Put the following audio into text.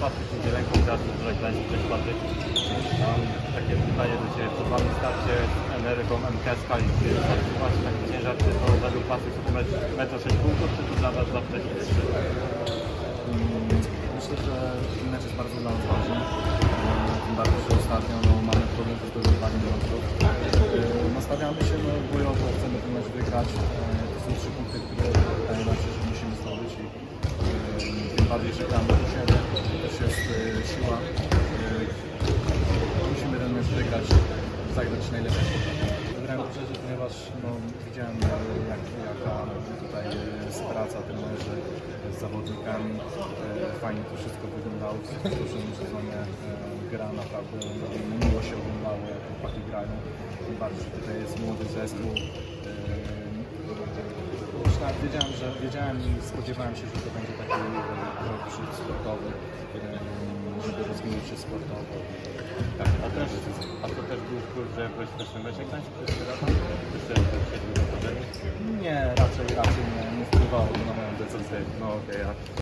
Patryk Niedzielęko, Teatr Żurek Gdańsk. Cześć Patryk. Mam takie pytanie do Ciebie. Po Wami starcie z Energą MK Skali. Czy masz taki ciężar, czy to według Was jest metr 6 punktów, czy to dla Was za wcześnie jest? Myślę, że ten mecz jest bardzo dla nas ważny. Tym bardziej, że ostatnio mamy problem ze zdobywaniem punktów. Nastawiamy się bojowo, chcemy ten mecz wygrać. To są 3 punkty, które wydaje nam się, że musimy zdobyć i tym bardziej, że gramy u siebie. To też jest siła. Musimy ten mecz wygrać, zagrać najlepiej. Wybrałem to rzeczy, ponieważ widziałem jaka tutaj jest praca trenerzy z zawodnikami. Fajnie to wszystko wyglądało w dużym sezonie. Gra naprawdę miło się oglądało, jak chłopaki grają. Tym bardziej, że tutaj jest młody zespół. Wiedziałem i spodziewałem się, że to będzie taki rok sportowy, żeby rozwinąć się sportowo. Tak, a to też był plus, że byłeś w pierwszym meczu Gdańsku? Nie, raczej nie wpływało na moją decyzję. No okej,